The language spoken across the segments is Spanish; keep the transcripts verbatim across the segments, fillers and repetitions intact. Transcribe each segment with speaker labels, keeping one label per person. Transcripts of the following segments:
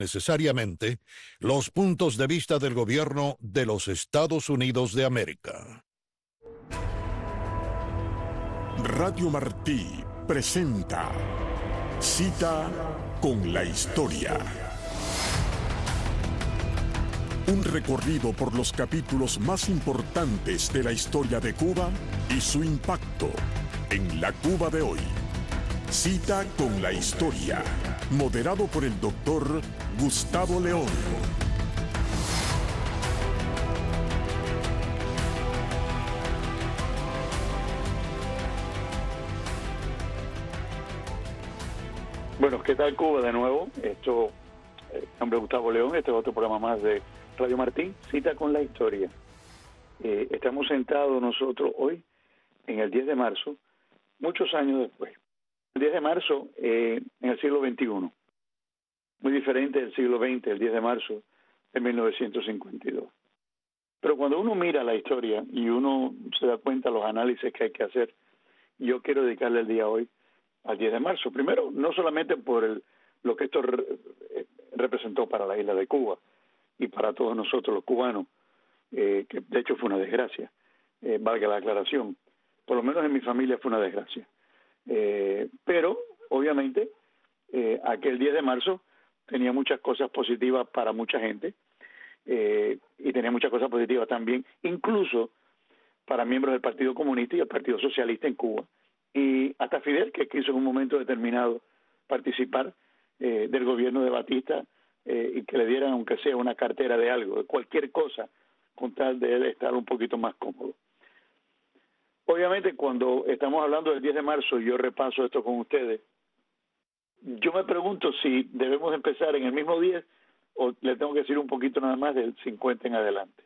Speaker 1: necesariamente los puntos de vista del gobierno de los Estados Unidos de América.
Speaker 2: Radio Martí presenta Cita con la Historia. Un recorrido por los capítulos más importantes de la historia de Cuba y su impacto en la Cuba de hoy. Cita con la Historia, moderado por el doctor Gustavo León.
Speaker 3: Bueno, ¿qué tal Cuba de nuevo? Esto, eh, mi nombre es Gustavo León, este es otro programa más de Radio Martí, Cita con la Historia. Eh, estamos sentados nosotros hoy en el diez de marzo, muchos años después. El diez de marzo eh, en el siglo veintiuno, muy diferente del siglo veinte, el diez de marzo de mil novecientos cincuenta y dos. Pero cuando uno mira la historia y uno se da cuenta de los análisis que hay que hacer, yo quiero dedicarle el día hoy al diez de marzo. Primero, no solamente por el, lo que esto re, representó para la isla de Cuba y para todos nosotros los cubanos, eh, que de hecho fue una desgracia, eh, valga la aclaración. Por lo menos en mi familia fue una desgracia. Eh, pero, obviamente, eh, aquel diez de marzo tenía muchas cosas positivas para mucha gente eh, y tenía muchas cosas positivas también, incluso para miembros del Partido Comunista y el Partido Socialista en Cuba, y hasta Fidel, que quiso en un momento determinado participar eh, del gobierno de Batista eh, y que le dieran, aunque sea una cartera de algo, de cualquier cosa, con tal de él estar un poquito más cómodo. Obviamente, cuando estamos hablando del diez de marzo, yo repaso esto con ustedes, yo me pregunto si debemos empezar en el mismo diez o le tengo que decir un poquito nada más del cincuenta en adelante.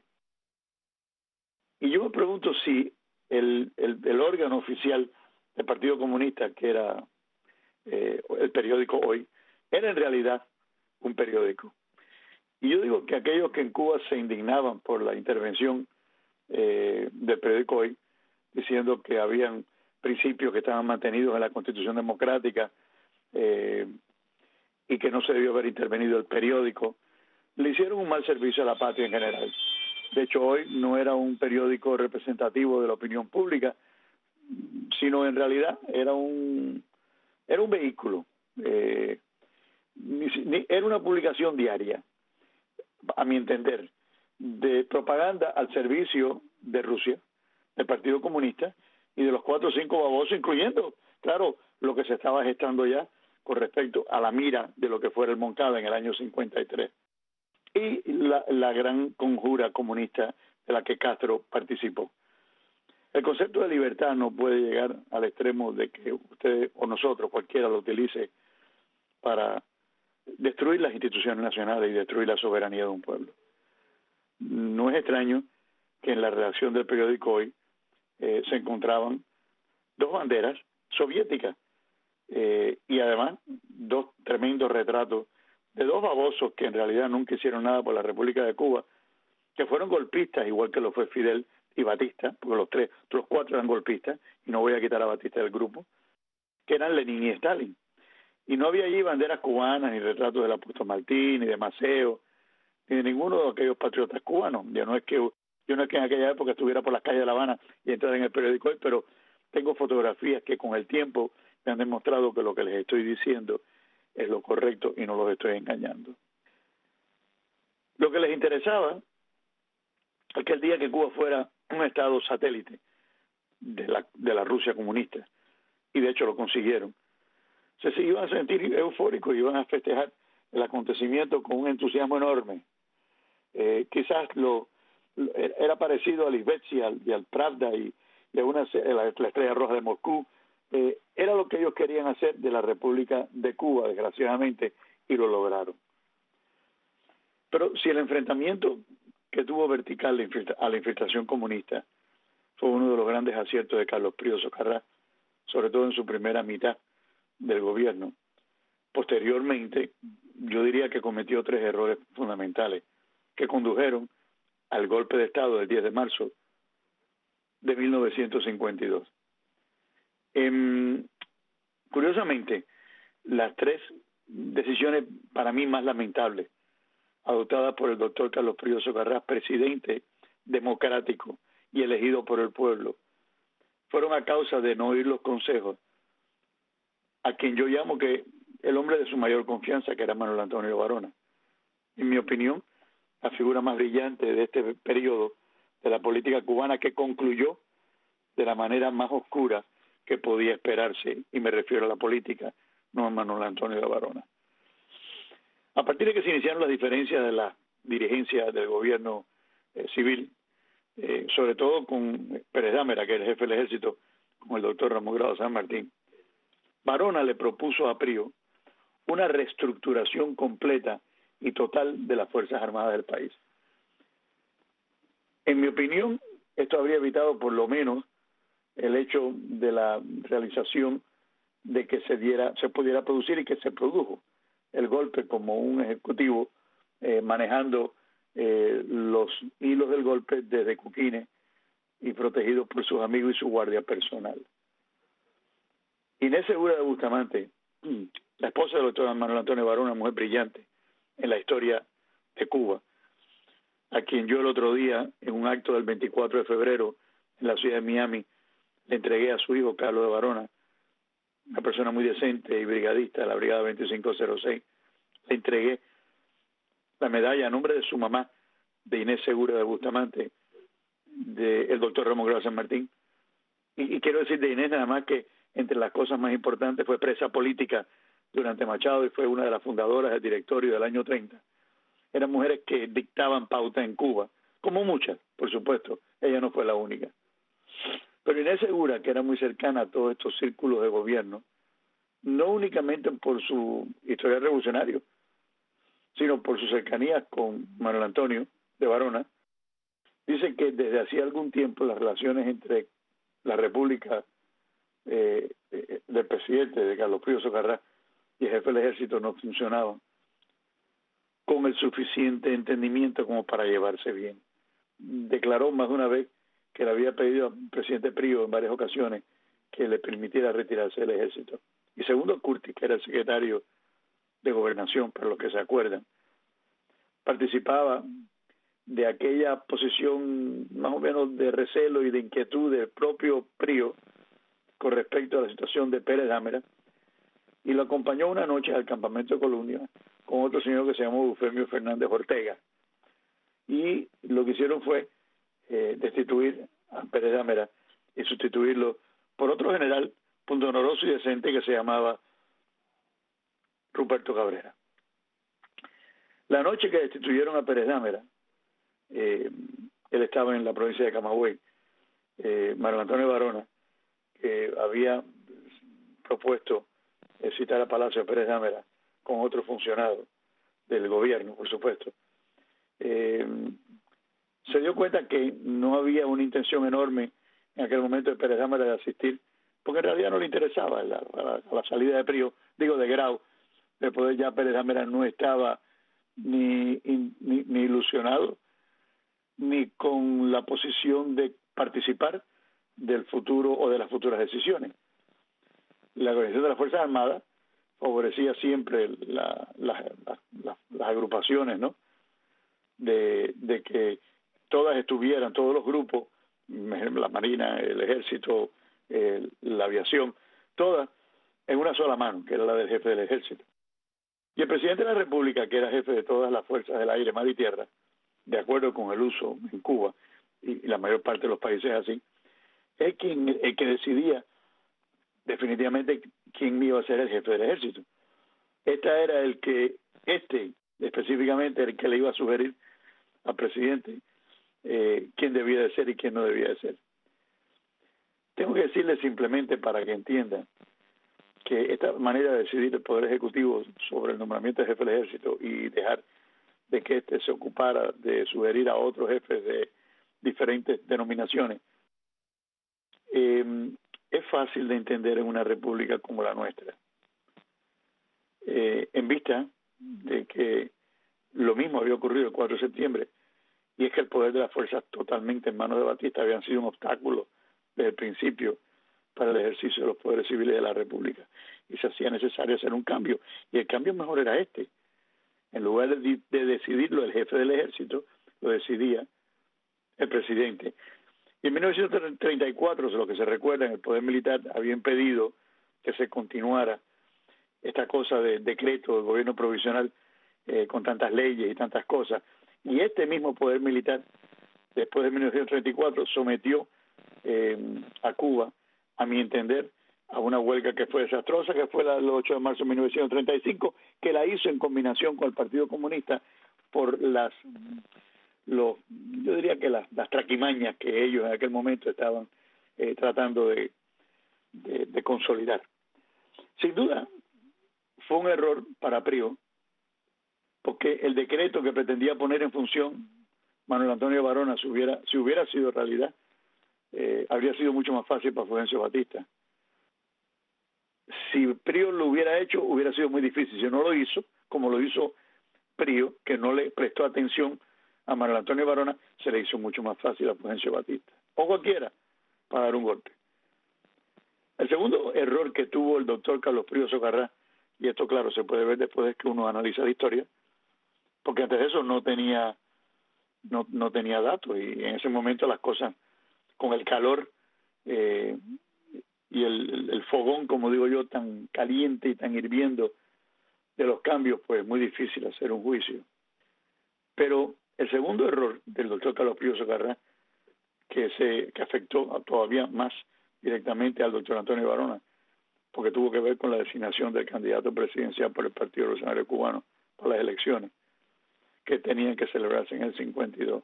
Speaker 3: Y yo me pregunto si el, el, el órgano oficial del Partido Comunista, que era eh, el periódico Hoy, era en realidad un periódico. Y yo digo que aquellos que en Cuba se indignaban por la intervención eh, del periódico Hoy, diciendo que habían principios que estaban mantenidos en la Constitución Democrática eh, y que no se debió haber intervenido el periódico, le hicieron un mal servicio a la patria en general. De hecho, Hoy no era un periódico representativo de la opinión pública, sino en realidad era un era un vehículo, eh, ni, ni, era una publicación diaria, a mi entender, de propaganda al servicio de Rusia, del Partido Comunista y de los cuatro o cinco babosos, incluyendo, claro, lo que se estaba gestando ya con respecto a la mira de lo que fuera el Moncada en el año cincuenta y tres y la, la gran conjura comunista de la que Castro participó. El concepto de libertad no puede llegar al extremo de que usted o nosotros, cualquiera, lo utilice para destruir las instituciones nacionales y destruir la soberanía de un pueblo. No es extraño que en la redacción del periódico Hoy eh, se encontraban dos banderas soviéticas eh, y además dos tremendos retratos de dos babosos que en realidad nunca hicieron nada por la República de Cuba, que fueron golpistas, igual que lo fue Fidel y Batista, porque los tres, los cuatro eran golpistas, y no voy a quitar a Batista del grupo, que eran Lenin y Stalin. Y no había allí banderas cubanas, ni retratos de Augusto Martí, ni de Maceo, ni de ninguno de aquellos patriotas cubanos. Yo no es que yo no es que en aquella época estuviera por las calles de La Habana y entrara en el periódico Hoy, pero tengo fotografías que con el tiempo me han demostrado que lo que les estoy diciendo es lo correcto y no los estoy engañando. Lo que les interesaba es que el día que Cuba fuera un estado satélite de la, de la Rusia comunista, y de hecho lo consiguieron, se, se iban a sentir eufóricos y iban a festejar el acontecimiento con un entusiasmo enorme. Eh, quizás lo, lo era parecido al Izvestia y al Pravda y, y a una, la, la Estrella Roja de Moscú. Eh, era lo que ellos querían hacer de la República de Cuba, desgraciadamente, y lo lograron. Pero si el enfrentamiento que tuvo vertical a la infiltración comunista fue uno de los grandes aciertos de Carlos Priodo Carrá, sobre todo en su primera mitad del gobierno, posteriormente yo diría que cometió tres errores fundamentales que condujeron al golpe de Estado del diez de marzo de mil novecientos cincuenta y dos. Eh, curiosamente, las tres decisiones para mí más lamentables adoptadas por el doctor Carlos Prío Socarrás, presidente democrático y elegido por el pueblo, fueron a causa de no oír los consejos a quien yo llamo que el hombre de su mayor confianza, que era Manuel Antonio Varona. En mi opinión, la figura más brillante de este periodo de la política cubana, que concluyó de la manera más oscura que podía esperarse, y me refiero a la política, no a Manuel Antonio de Varona. A partir de que se iniciaron las diferencias de la dirigencia del gobierno eh, civil, eh, sobre todo con Pérez Dámera, que era el jefe del ejército, con el doctor Ramón Grado San Martín, Varona le propuso a Prío una reestructuración completa y total de las Fuerzas Armadas del país. En mi opinión, esto habría evitado por lo menos el hecho de la realización de que se diera, se pudiera producir y que se produjo el golpe como un ejecutivo eh, manejando eh, los hilos del golpe desde Cuquines y protegido por sus amigos y su guardia personal. Inés Segura de Bustamante, la esposa del doctor Manuel Antonio Varona, una mujer brillante en la historia de Cuba, a quien yo el otro día, en un acto del veinticuatro de febrero en la ciudad de Miami, le entregué a su hijo Carlos de Varona, una persona muy decente y brigadista de la Brigada veinticinco cero seis, le entregué la medalla a nombre de su mamá, de Inés Segura de Bustamante, del doctor Ramón Grado San Martín. Y, y quiero decir de Inés nada más que entre las cosas más importantes fue presa política durante Machado y fue una de las fundadoras del directorio del año treinta. Eran mujeres que dictaban pauta en Cuba, como muchas, por supuesto, ella no fue la única. Pero Inés Segura, que era muy cercana a todos estos círculos de gobierno, no únicamente por su historial revolucionario, sino por su cercanía con Manuel Antonio de Varona, dice que desde hacía algún tiempo las relaciones entre la República eh, eh, del presidente, de Carlos Prío Socarrás, y el jefe del ejército no funcionaban con el suficiente entendimiento como para llevarse bien. Declaró más de una vez que le había pedido al presidente Prío en varias ocasiones que le permitiera retirarse del ejército. Y segundo Curtis, que era el secretario de Gobernación, para los que se acuerdan, participaba de aquella posición más o menos de recelo y de inquietud del propio Prío con respecto a la situación de Pérez Dámera, y lo acompañó una noche al campamento de Colonia con otro señor que se llamó Eufemio Fernández Ortega, y lo que hicieron fue eh, destituir a Pérez Dámera y sustituirlo por otro general punto honoroso y decente que se llamaba Ruperto Cabrera. La noche que destituyeron a Pérez Dámera, eh, él estaba en la provincia de Camagüey, eh, Manuel Antonio Varona, que había propuesto eh, citar a Palacio a Pérez Dámera con otro funcionario del gobierno, por supuesto, eh, se dio cuenta que no había una intención enorme en aquel momento de Pérez Dámera de asistir, porque en realidad no le interesaba la, a, la, a la salida de Prío, digo de Grau, de poder ya Pérez Dámera no estaba ni, ni, ni ilusionado, ni con la posición de participar del futuro o de las futuras decisiones. La organización de las Fuerzas Armadas favorecía siempre la, la, la, la, las agrupaciones, ¿no? De, de que todas estuvieran, todos los grupos, la Marina, el Ejército, el, la aviación, todas en una sola mano, que era la del jefe del Ejército. Y el presidente de la República, que era jefe de todas las fuerzas del aire, mar y tierra, de acuerdo con el uso en Cuba, y, y la mayor parte de los países así, es quien el que decidía definitivamente quién iba a ser el jefe del ejército. Este era el que, este específicamente, el que le iba a sugerir al presidente eh, quién debía de ser y quién no debía de ser. Tengo que decirle simplemente para que entiendan que esta manera de decidir el Poder Ejecutivo sobre el nombramiento del jefe del ejército y dejar de que éste se ocupara de sugerir a otros jefes de diferentes denominaciones, eh, es fácil de entender en una república como la nuestra, eh, en vista de que lo mismo había ocurrido el cuatro de septiembre, y es que el poder de las fuerzas totalmente en manos de Batista habían sido un obstáculo desde el principio para el ejercicio de los poderes civiles de la república. y se hacía necesario hacer un cambio. Y el cambio mejor era este. En lugar de, de decidirlo el jefe del ejército, lo decidía el presidente. Y en mil novecientos treinta y cuatro, lo que se recuerda, en el poder militar había impedido que se continuara esta cosa de decreto del gobierno provisional eh, con tantas leyes y tantas cosas. Y este mismo poder militar, después de mil novecientos treinta y cuatro, sometió eh, a Cuba, a mi entender, a una huelga que fue desastrosa, que fue la del ocho de marzo de mil novecientos treinta y cinco, que la hizo en combinación con el Partido Comunista por las, los, yo diría que las, las traquimañas que ellos en aquel momento estaban eh, tratando de, de, de consolidar. Sin duda, fue un error para Prió, porque el decreto que pretendía poner en función Manuel Antonio Varona, si hubiera, si hubiera sido realidad, eh, habría sido mucho más fácil para Fulgencio Batista. Si Prió lo hubiera hecho, hubiera sido muy difícil. Si no lo hizo, como lo hizo Prió, que no le prestó atención a Manuel Antonio Varona, se le hizo mucho más fácil a Fulgencio Batista, o cualquiera, para dar un golpe. El segundo error que tuvo el doctor Carlos Prió Socarrá, y esto claro se puede ver después de que uno analiza la historia, porque antes de eso no tenía no, no tenía datos, y en ese momento las cosas, con el calor eh, y el, el, el fogón, como digo yo, tan caliente y tan hirviendo de los cambios, pues muy difícil hacer un juicio. Pero el segundo error del doctor Carlos Prió Socarrá, que se que afectó a todavía más directamente al doctor Antonio Varona, porque tuvo que ver con la designación del candidato presidencial por el Partido Revolucionario Cubano para las elecciones que tenían que celebrarse en el cincuenta y dos,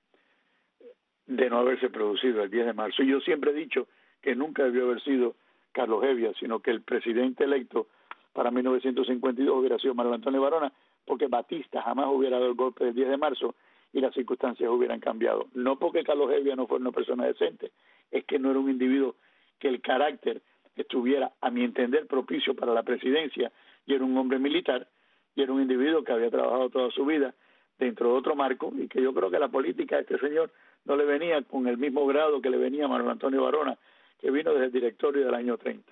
Speaker 3: de no haberse producido el diez de marzo. Y yo siempre he dicho que nunca debió haber sido Carlos Hevia, sino que el presidente electo para mil novecientos cincuenta y dos hubiera sido Manuel Antonio Varona, porque Batista jamás hubiera dado el golpe del diez de marzo y las circunstancias hubieran cambiado. No porque Carlos Hevia no fuera una persona decente, es que no era un individuo que el carácter estuviera, a mi entender, propicio para la presidencia, y era un hombre militar, y era un individuo que había trabajado toda su vida dentro de otro marco, y que yo creo que la política de este señor no le venía con el mismo grado que le venía a Manuel Antonio Varona, que vino desde el directorio del año treinta.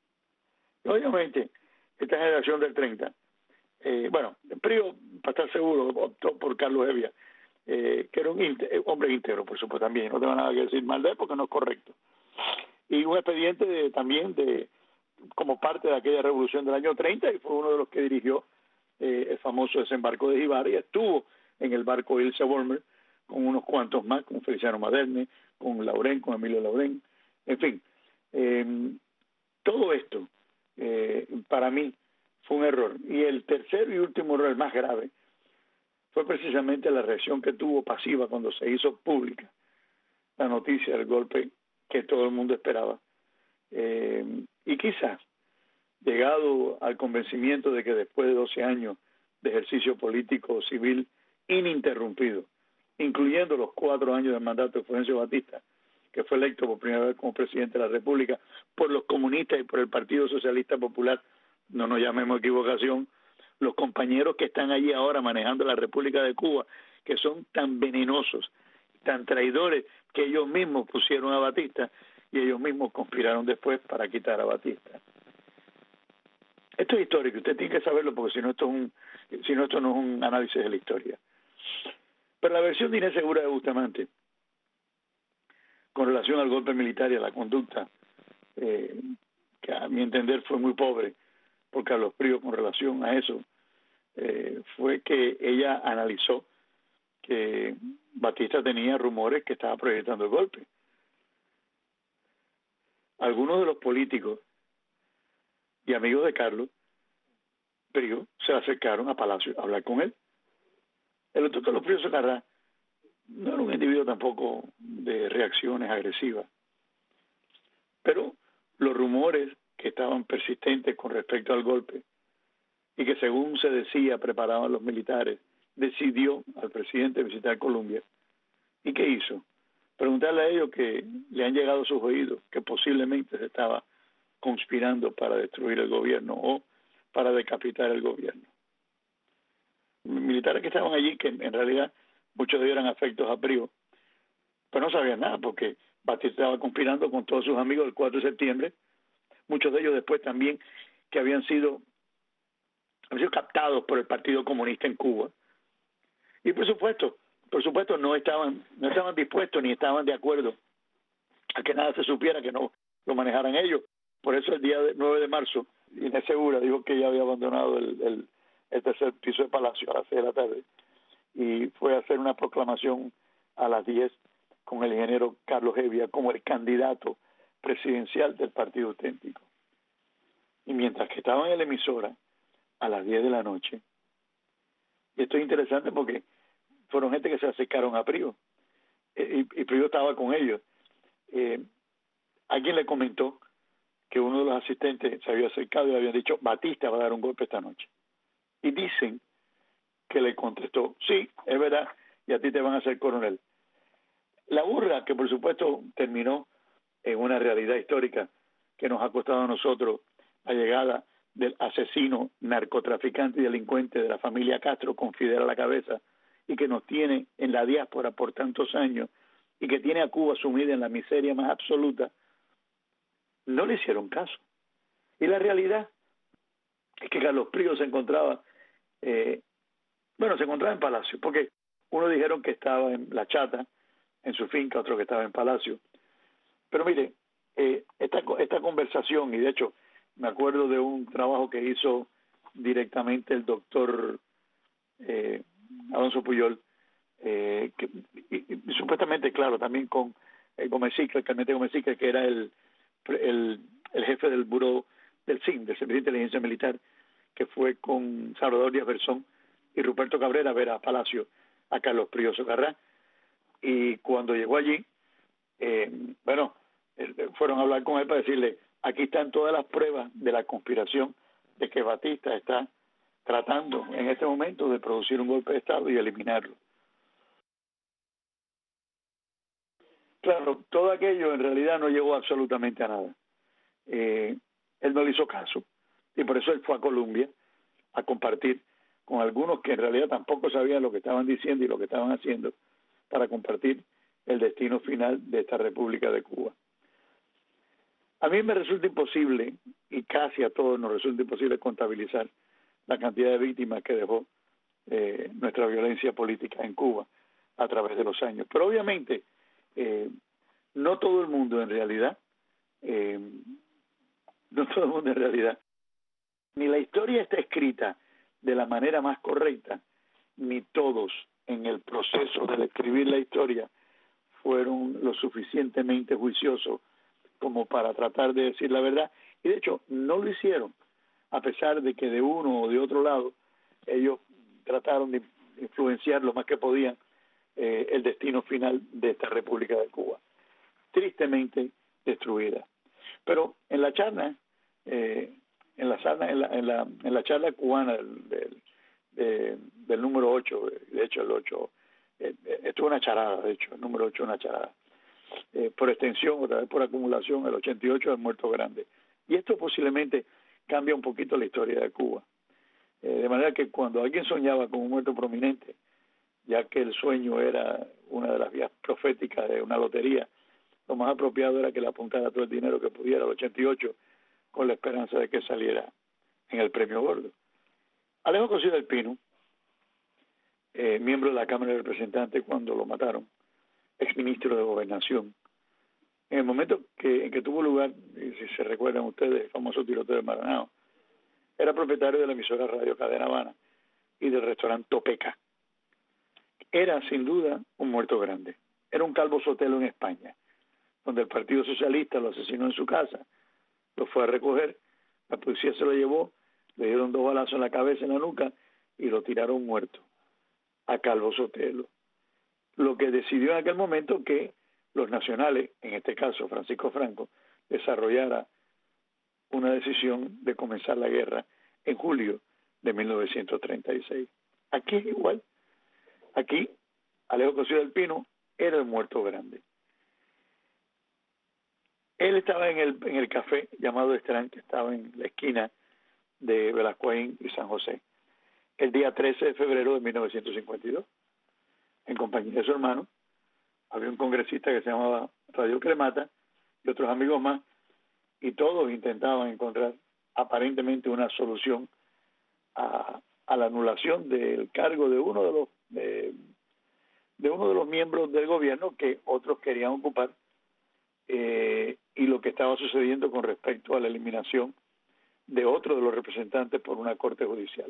Speaker 3: Y obviamente, esta generación del treinta, eh, bueno, Prió, para estar seguro, optó por Carlos Hevia, eh, que era un íntegro, hombre íntegro, por supuesto, también, no tengo nada que decir mal de él porque no es correcto. Y un expediente de, también de como parte de aquella revolución del año treinta, y fue uno de los que dirigió eh, el famoso desembarco de Jibar, y estuvo en el barco Ilse Volmer con unos cuantos más, con Feliciano Maderne, con Laurén, con Emilio Laurén, en fin. Eh, todo esto, eh, para mí, fue un error. Y el tercero y último error, el más grave, fue precisamente la reacción que tuvo pasiva cuando se hizo pública la noticia del golpe que todo el mundo esperaba. Eh, y quizás, llegado al convencimiento de que después de doce años de ejercicio político civil ininterrumpido, incluyendo los cuatro años de mandato de Fulgencio Batista, que fue electo por primera vez como presidente de la República por los comunistas y por el Partido Socialista Popular, no nos llamemos equivocación, los compañeros que están allí ahora manejando la República de Cuba, que son tan venenosos, tan traidores, que ellos mismos pusieron a Batista y ellos mismos conspiraron después para quitar a Batista. Esto es histórico, usted tiene que saberlo, porque si no esto, es un, si no, esto no es un análisis de la historia. Pero la versión de Inés Segura de Bustamante, con relación al golpe militar y a la conducta, eh, que a mi entender fue muy pobre por Carlos Prió con relación a eso, eh, fue que ella analizó que Batista tenía rumores que estaba proyectando el golpe. Algunos de los políticos y amigos de Carlos Prió se acercaron a Palacio a hablar con él. El doctor Carlos Prió Socarrá no era un individuo tampoco de reacciones agresivas, pero los rumores que estaban persistentes con respecto al golpe y que según se decía preparaban los militares, decidió al presidente visitar Colombia. ¿Y qué hizo? Preguntarle a ellos que le han llegado a sus oídos que posiblemente se estaba conspirando para destruir el gobierno o para decapitar el gobierno. Militares que estaban allí, que en realidad muchos de ellos eran afectos a Prió, pero no sabían nada porque Batista estaba conspirando con todos sus amigos el cuatro de septiembre. Muchos de ellos después también que habían sido, habían sido captados por el Partido Comunista en Cuba. Y por supuesto, por supuesto no estaban, no estaban dispuestos ni estaban de acuerdo a que nada se supiera, que no lo manejaran ellos. Por eso el día nueve de marzo, Inés Segura dijo que ella había abandonado el, el, el tercer piso de Palacio a las seis de la tarde y fue a hacer una proclamación a las diez con el ingeniero Carlos Hevia como el candidato presidencial del Partido Auténtico. Y mientras que estaban en la emisora a las diez de la noche, y esto es interesante porque fueron gente que se acercaron a Privo, y, y Privo estaba con ellos. Eh, alguien le comentó que uno de los asistentes se había acercado y le habían dicho, Batista va a dar un golpe esta noche. Y dicen que le contestó, sí, es verdad, y a ti te van a hacer coronel. La burra, que por supuesto terminó en una realidad histórica que nos ha costado a nosotros la llegada del asesino, narcotraficante y delincuente de la familia Castro con Fidel a la cabeza, y que nos tiene en la diáspora por tantos años, y que tiene a Cuba sumida en la miseria más absoluta, no le hicieron caso. Y la realidad es que Carlos Privo se encontraba, eh, bueno, se encontraba en Palacio, porque uno dijeron que estaba en La Chata, en su finca, otro que estaba en Palacio. Pero mire, eh, esta, esta conversación, y de hecho me acuerdo de un trabajo que hizo directamente el doctor eh, Alonso Puyol, eh, que, y, y, supuestamente, claro, también con eh, Gómez Sica, el Carmete Gómez Sica, que era el, el, el jefe del buró del C I M, del Servicio de Inteligencia Militar, que fue con Salvador Díaz Berzón y Ruperto Cabrera a ver a Palacio a Carlos Privo Socarrá. Y cuando llegó allí, eh, bueno, eh, fueron a hablar con él para decirle, aquí están todas las pruebas de la conspiración de que Batista está tratando en este momento de producir un golpe de Estado y eliminarlo. Claro, todo aquello en realidad no llegó absolutamente a nada. Eh, él no le hizo caso y por eso él fue a Colombia a compartir con algunos que en realidad tampoco sabían lo que estaban diciendo y lo que estaban haciendo para compartir el destino final de esta República de Cuba. A mí me resulta imposible, y casi a todos nos resulta imposible contabilizar la cantidad de víctimas que dejó eh, nuestra violencia política en Cuba a través de los años. Pero obviamente eh, no todo el mundo en realidad, eh, no todo el mundo en realidad, ni la historia está escrita de la manera más correcta, ni todos en el proceso de escribir la historia fueron lo suficientemente juiciosos como para tratar de decir la verdad, y de hecho no lo hicieron, a pesar de que de uno o de otro lado ellos trataron de influenciar lo más que podían eh, el destino final de esta República de Cuba, tristemente destruida. Pero en la charla, eh, en la charla, en la, en la, en la charla cubana del, del, de, del número ocho, de hecho el ocho, eh, esto es una charada, de hecho, el número ocho es una charada. Eh, por extensión, otra vez por acumulación, el ochenta y ocho es muerto grande. Y esto posiblemente cambia un poquito la historia de Cuba. Eh, de manera que cuando alguien soñaba con un muerto prominente, ya que el sueño era una de las vías proféticas de una lotería, lo más apropiado era que le apuntara todo el dinero que pudiera al ochenta y ocho con la esperanza de que saliera en el premio gordo. Alejo Cosío del Pino, eh, miembro de la Cámara de Representantes cuando lo mataron, exministro de Gobernación, en el momento que, en que tuvo lugar, y si se recuerdan ustedes, el famoso tiroteo de Maranao, era propietario de la emisora Radio Cadena Habana y del restaurante Topeca. Era sin duda un muerto grande. Era un Calvo Sotelo en España, donde el Partido Socialista lo asesinó en su casa, lo fue a recoger, la policía se lo llevó, le dieron dos balazos en la cabeza, en la nuca, y lo tiraron muerto a Calvo Sotelo. Lo que decidió en aquel momento que los nacionales, en este caso Francisco Franco, desarrollara una decisión de comenzar la guerra en julio de mil novecientos treinta y seis. Aquí es igual. Aquí, Alejo Cosío del Pino era el muerto grande. Él estaba en el, en el café llamado Estrán, que estaba en la esquina de Velascoín y San José, el día trece de febrero de mil novecientos cincuenta y dos. En compañía de su hermano, había un congresista que se llamaba Radio Cremata y otros amigos más, y todos intentaban encontrar aparentemente una solución a, a la anulación del cargo de uno de los de, de uno de los miembros del gobierno que otros querían ocupar, eh, y lo que estaba sucediendo con respecto a la eliminación de otro de los representantes por una corte judicial.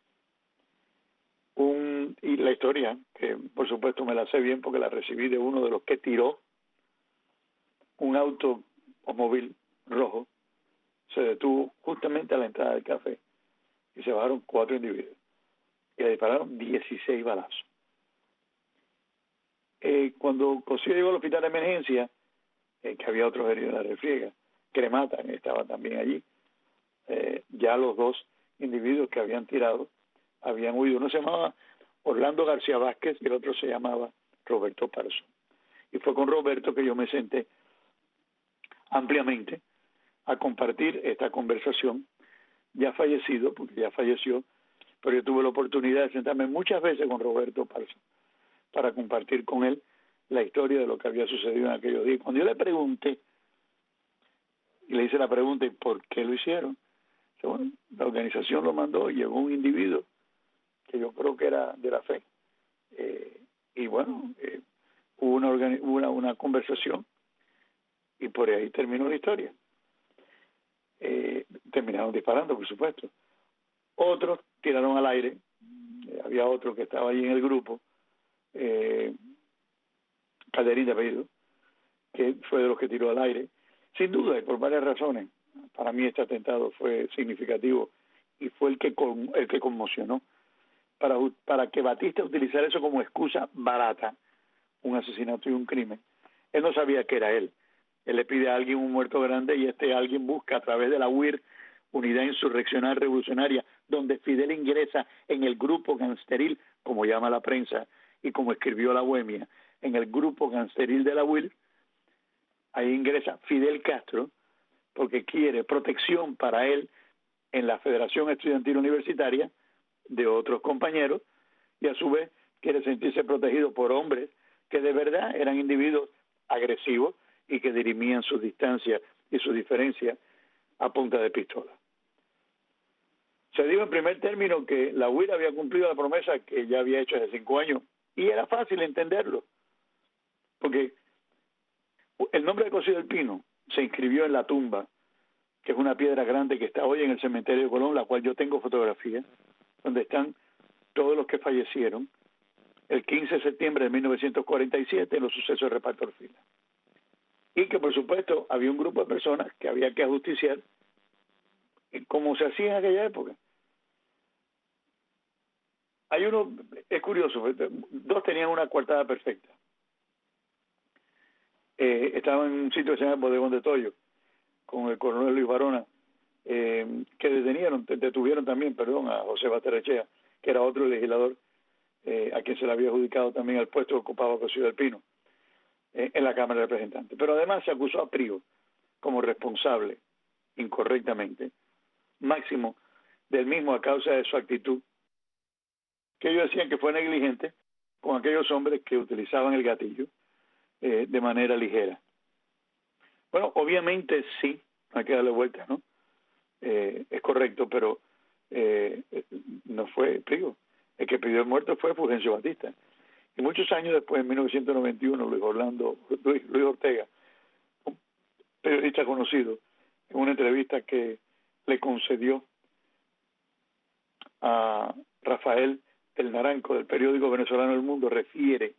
Speaker 3: Un, y la historia, que por supuesto me la sé bien porque la recibí de uno de los que tiró un auto o móvil rojo, se detuvo justamente a la entrada del café y se bajaron cuatro individuos y le dispararon dieciséis balazos. Eh, cuando Cosío llegó al hospital de emergencia, eh, que había otros heridos en la refriega, Cremata estaba también allí, eh, ya los dos individuos que habían tirado habían huido. Uno se llamaba Orlando García Vázquez y el otro se llamaba Roberto Parson. Y fue con Roberto que yo me senté ampliamente a compartir esta conversación, ya fallecido, porque ya falleció, pero yo tuve la oportunidad de sentarme muchas veces con Roberto Parson para compartir con él la historia de lo que había sucedido en aquellos días. Cuando yo le pregunté, y le hice la pregunta, ¿y por qué lo hicieron? Bueno, la organización lo mandó, llegó un individuo que yo creo que era de la fe, eh, y bueno, eh, hubo una, una, una conversación y por ahí terminó la historia. Eh, terminaron disparando, por supuesto. Otros tiraron al aire, eh, había otro que estaba allí en el grupo, eh, Calderín de apellido, que fue de los que tiró al aire, sin duda y por varias razones. Para mí este atentado fue significativo y fue el que con, el que conmocionó para, para que Batista utilizara eso como excusa barata, un asesinato y un crimen. Él no sabía que era él. Él le pide a alguien un muerto grande y este alguien busca a través de la U I R, Unidad Insurreccional Revolucionaria, donde Fidel ingresa en el grupo gangsteril, como llama la prensa y como escribió la Bohemia, en el grupo gangsteril de la U I R. Ahí ingresa Fidel Castro porque quiere protección para él en la Federación Estudiantil Universitaria de otros compañeros y a su vez quiere sentirse protegido por hombres que de verdad eran individuos agresivos y que dirimían sus distancias y sus diferencias a punta de pistola. Se dijo en primer término que la U I R había cumplido la promesa que ya había hecho hace cinco años y era fácil entenderlo porque el nombre de Cosío del Pino se inscribió en la tumba, que es una piedra grande que está hoy en el cementerio de Colón, la cual yo tengo fotografía, donde están todos los que fallecieron el quince de septiembre de mil novecientos cuarenta y siete en los sucesos de Reparto Orfila. Y que, por supuesto, había un grupo de personas que había que ajusticiar, como se hacía en aquella época. Hay uno, es curioso, dos tenían una coartada perfecta. Eh, estaba en un sitio que se llama Bodegón de Toyo, con el coronel Luis Barona, eh, que detenieron, detuvieron también, perdón, a José Basterrechea, que era otro legislador, eh, a quien se le había adjudicado también el puesto que ocupaba Cosío del Pino, eh, en la Cámara de Representantes. Pero además se acusó a Prigo como responsable, incorrectamente, máximo, del mismo a causa de su actitud, que ellos decían que fue negligente con aquellos hombres que utilizaban el gatillo eh, de manera ligera. Bueno, obviamente sí, hay que darle vuelta, ¿no? Eh, es correcto, pero eh, no fue Prigo. El que pidió el muerto fue Fulgencio Batista. Y muchos años después, en mil novecientos noventa y uno, Luis Orlando, Luis, Luis Ortega, un periodista conocido, en una entrevista que le concedió a Rafael del Naranco, del periódico venezolano El Mundo, refiere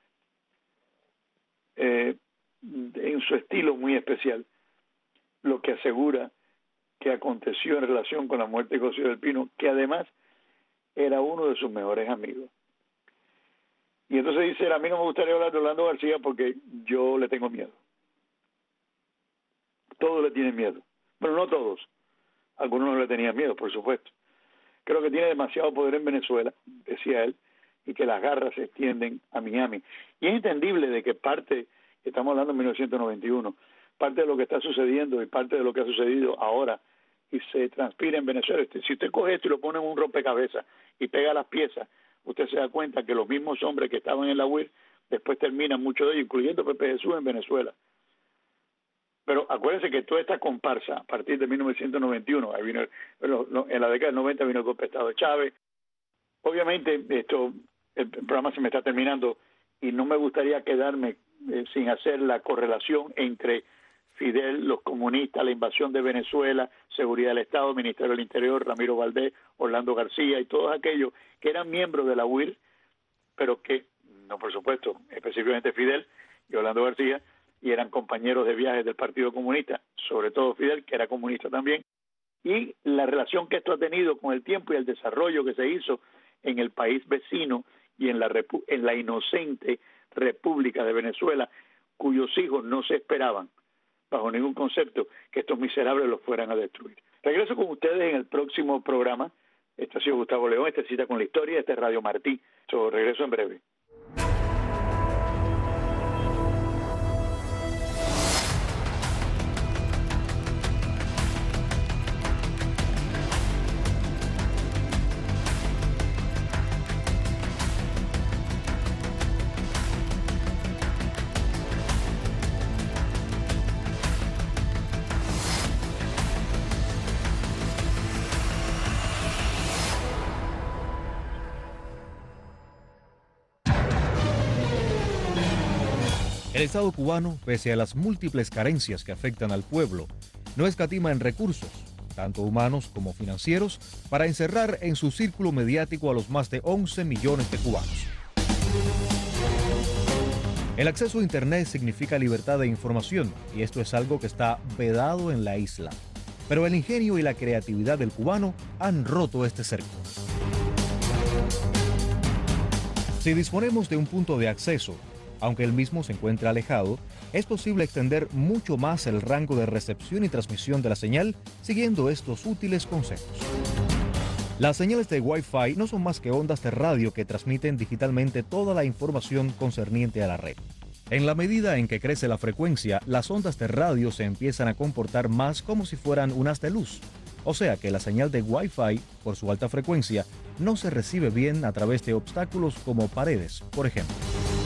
Speaker 3: eh, en su estilo muy especial lo que asegura que aconteció en relación con la muerte de Cosío del Pino, que además era uno de sus mejores amigos. Y entonces dice, a mí no me gustaría hablar de Orlando García porque yo le tengo miedo. Todos le tienen miedo. Bueno, no todos. Algunos no le tenían miedo, por supuesto. Creo que tiene demasiado poder en Venezuela, decía él, y que las garras se extienden a Miami. Y es entendible de que parte, estamos hablando de mil novecientos noventa y uno, parte de lo que está sucediendo y parte de lo que ha sucedido ahora y se transpira en Venezuela. Si usted coge esto y lo pone en un rompecabezas y pega las piezas, usted se da cuenta que los mismos hombres que estaban en la U I R después terminan, muchos de ellos, incluyendo Pepe Jesús, en Venezuela. Pero acuérdense que toda esta comparsa, a partir de mil novecientos noventa y uno, ahí vino, en la década del noventa vino el golpe de Estado de Chávez. Obviamente, esto, el programa se me está terminando y no me gustaría quedarme eh, sin hacer la correlación entre Fidel, los comunistas, la invasión de Venezuela, seguridad del Estado, Ministerio del Interior, Ramiro Valdés, Orlando García y todos aquellos que eran miembros de la U I R, pero que, no por supuesto, específicamente Fidel y Orlando García, y eran compañeros de viajes del Partido Comunista, sobre todo Fidel, que era comunista también, y la relación que esto ha tenido con el tiempo y el desarrollo que se hizo en el país vecino y en la, repu- en la inocente República de Venezuela, cuyos hijos no se esperaban, bajo ningún concepto, que estos miserables los fueran a destruir. Regreso con ustedes en el próximo programa. Este ha sido Gustavo León, esta Cita con la Historia, este es Radio Martí. So, regreso en breve.
Speaker 4: El Estado cubano, pese a las múltiples carencias que afectan al pueblo, no escatima en recursos, tanto humanos como financieros, para encerrar en su círculo mediático a los más de once millones de cubanos. El acceso a Internet significa libertad de información, y esto es algo que está vedado en la isla. Pero el ingenio y la creatividad del cubano han roto este cerco. Si disponemos de un punto de acceso, aunque el mismo se encuentra alejado, es posible extender mucho más el rango de recepción y transmisión de la señal siguiendo estos útiles consejos. Las señales de Wi-Fi no son más que ondas de radio que transmiten digitalmente toda la información concerniente a la red. En la medida en que crece la frecuencia, las ondas de radio se empiezan a comportar más como si fueran un haz de luz. O sea que la señal de Wi-Fi, por su alta frecuencia, no se recibe bien a través de obstáculos como paredes, por ejemplo.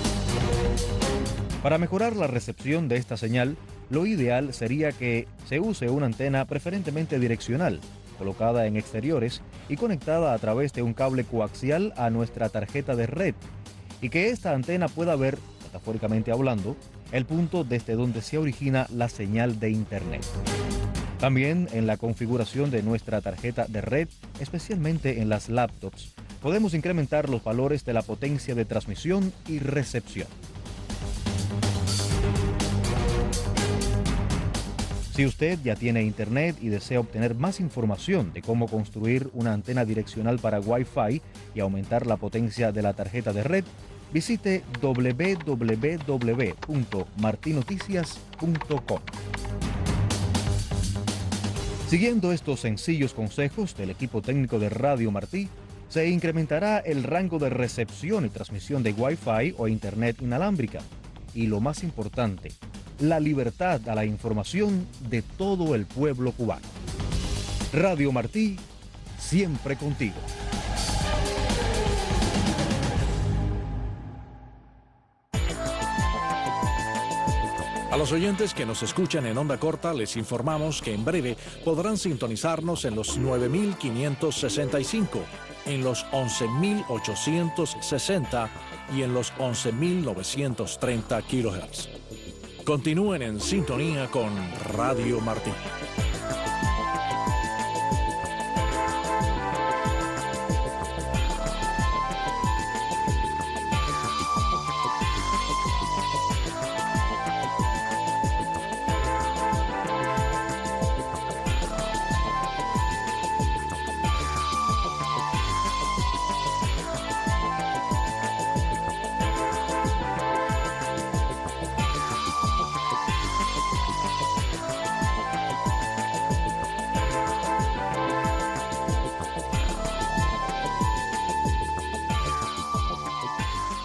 Speaker 4: Para mejorar la recepción de esta señal, lo ideal sería que se use una antena preferentemente direccional, colocada en exteriores y conectada a través de un cable coaxial a nuestra tarjeta de red, y que esta antena pueda ver, metafóricamente hablando, el punto desde donde se origina la señal de Internet. También en la configuración de nuestra tarjeta de red, especialmente en las laptops, podemos incrementar los valores de la potencia de transmisión y recepción. Si usted ya tiene Internet y desea obtener más información de cómo construir una antena direccional para Wi-Fi y aumentar la potencia de la tarjeta de red, visite doble u doble u doble u punto martinoticias punto com. Siguiendo estos sencillos consejos del equipo técnico de Radio Martí, se incrementará el rango de recepción y transmisión de Wi-Fi o Internet inalámbrica. Y lo más importante, la libertad a la información de todo el pueblo cubano. Radio Martí, siempre contigo.
Speaker 5: A los oyentes que nos escuchan en onda corta les informamos que en breve podrán sintonizarnos en los nueve mil quinientos sesenta y cinco, en los once mil ochocientos sesenta y en los once mil novecientos treinta kilohertz. Continúen en sintonía con Radio Martí.